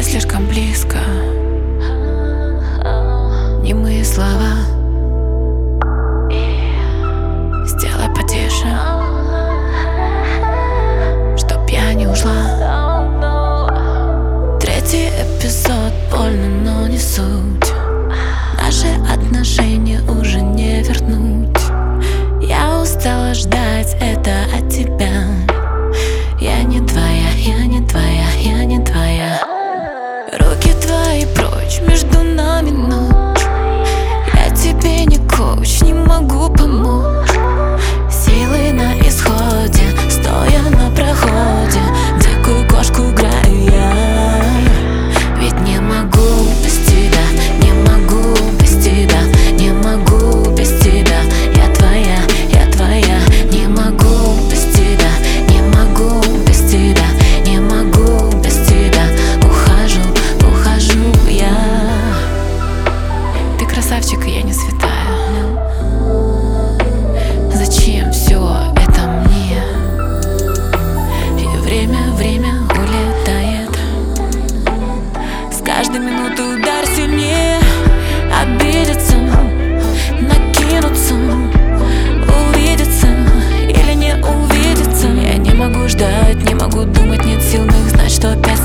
слишком близко, немые слова. Сделай потише, чтоб я не ушла. Третий эпизод больно, но не суть. Наши отношения уже не вернуть. Я устала ждать это от тебя. Я не твоя, я не твоя, я не твоя. Руки твои прочь, между нами ночь. Я тебе не коуч, не могу помочь. Силы на исходе, стоя на проходе. Дикую кошку играю я. Ведь не могу без тебя, не могу без тебя, не могу без тебя. Я твоя, я твоя. Не могу без тебя, не могу без тебя, не могу без тебя. Ухожу, ухожу я. Ты красавчик, и я не святая. Зачем все это мне? И время улетает. С каждой минутой удар сильнее. Обидеться, накинуться, увидеться или не увидеться. Я не могу ждать, не могу думать, нет сил моих знать, что опять